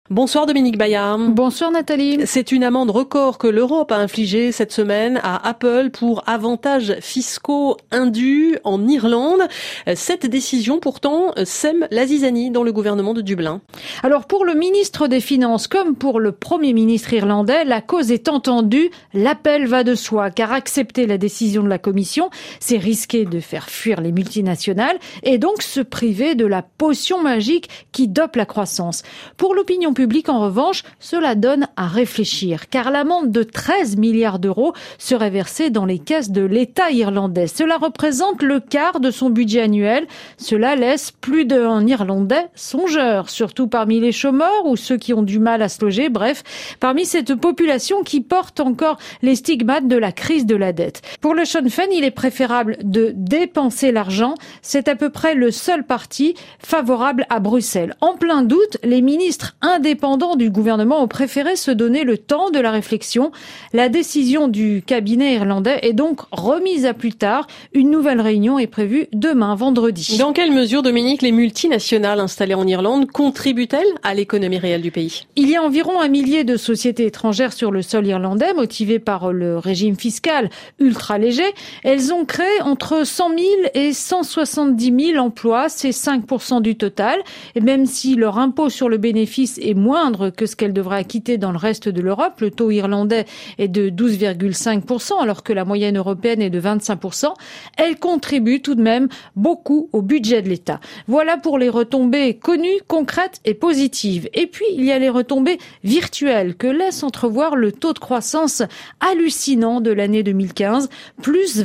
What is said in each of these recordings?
Bonsoir Dominique Bayard. Bonsoir Nathalie. C'est une amende record que l'Europe a infligée cette semaine à Apple pour avantages fiscaux indus en Irlande. Cette décision pourtant sème la zizanie dans le gouvernement de Dublin. Alors pour le ministre des Finances comme pour le Premier ministre irlandais, la cause est entendue, l'appel va de soi car accepter la décision de la Commission, c'est risquer de faire fuir les multinationales et donc se priver de la potion magique qui dope la croissance. Pour l'opinion public, en revanche, cela donne à réfléchir, car l'amende de 13 milliards d'euros serait versée dans les caisses de l'État irlandais. Cela représente le quart de son budget annuel. Cela laisse plus d'un Irlandais songeur, surtout parmi les chômeurs ou ceux qui ont du mal à se loger, bref, parmi cette population qui porte encore les stigmates de la crise de la dette. Pour le Sinn Féin, il est préférable de dépenser l'argent. C'est à peu près le seul parti favorable à Bruxelles. En plein doute, les ministres indépendants du gouvernement ont préféré se donner le temps de la réflexion. La décision du cabinet irlandais est donc remise à plus tard. Une nouvelle réunion est prévue demain, vendredi. Dans quelle mesure, Dominique, les multinationales installées en Irlande contribuent-elles à l'économie réelle du pays ? Il y a environ 1 millier de sociétés étrangères sur le sol irlandais, motivées par le régime fiscal ultra léger. Elles ont créé entre 100 000 et 170 000 emplois, c'est 5% du total. Et même si leur impôt sur le bénéfice est moindre que ce qu'elle devrait acquitter dans le reste de l'Europe. Le taux irlandais est de 12,5%, alors que la moyenne européenne est de 25%. Elle contribue tout de même beaucoup au budget de l'État. Voilà pour les retombées connues, concrètes et positives. Et puis, il y a les retombées virtuelles que laisse entrevoir le taux de croissance hallucinant de l'année 2015, plus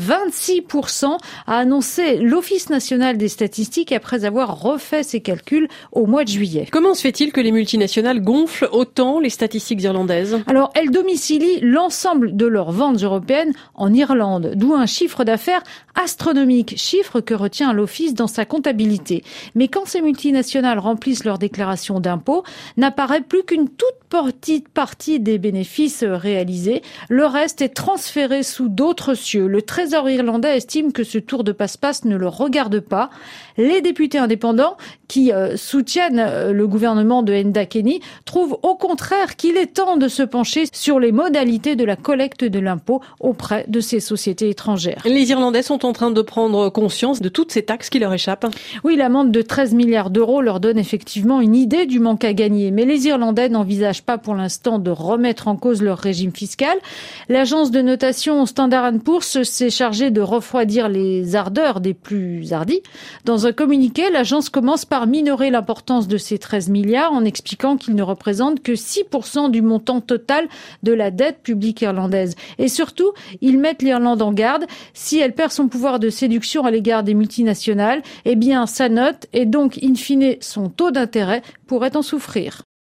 26%, a annoncé l'Office national des statistiques après avoir refait ses calculs au mois de juillet. Comment se fait-il que les multinationales gonflent autant les statistiques irlandaises ? Alors, elles domicilient l'ensemble de leurs ventes européennes en Irlande, d'où un chiffre d'affaires astronomique, chiffre que retient l'Office dans sa comptabilité. Mais quand ces multinationales remplissent leurs déclarations d'impôts, n'apparaît plus qu'une toute petite partie des bénéfices réalisés. Le reste est transféré sous d'autres cieux. Le Trésor irlandais estime que ce tour de passe-passe ne le regarde pas. Les députés indépendants qui soutiennent le gouvernement de Enda Kenny trouvent au contraire qu'il est temps de se pencher sur les modalités de la collecte de l'impôt auprès de ces sociétés étrangères. Les Irlandais sont en train de prendre conscience de toutes ces taxes qui leur échappent. Oui, l'amende de 13 milliards d'euros leur donne effectivement une idée du manque à gagner. Mais les Irlandais n'envisagent pas pour l'instant de remettre en cause leur régime fiscal. L'agence de notation Standard & Poor's s'est chargée de refroidir les ardeurs des plus hardis. Dans un communiqué, l'agence commence par minorer l'importance de ces 13 milliards en expliquant qu'ils ne représentent que 6% du montant total de la dette publique irlandaise. Et surtout, ils mettent l'Irlande en garde. Si elle perd son pouvoir de séduction à l'égard des multinationales, eh bien sa note et donc in fine son taux d'intérêt pourrait en souffrir.